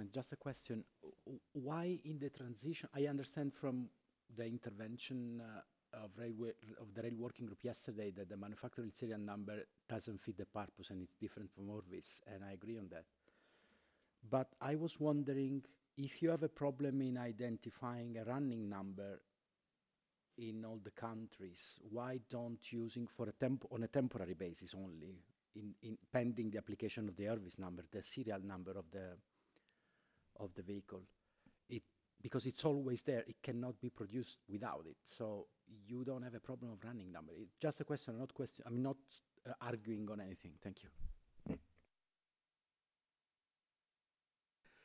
Just a question. Why in the transition? I understand from the intervention of the rail working group yesterday that the manufacturing serial number doesn't fit the purpose and it's different from Orvis, and I agree on that. But I was wondering if you have a problem in identifying a running number in all the countries, why don't using for a on a temporary basis only, in pending the application of the Orvis number, the serial number of the vehicle? It because it's always there. It cannot be produced without it. So you don't have a problem of running number. It's just a question, not question. I'm not arguing on anything. Thank you.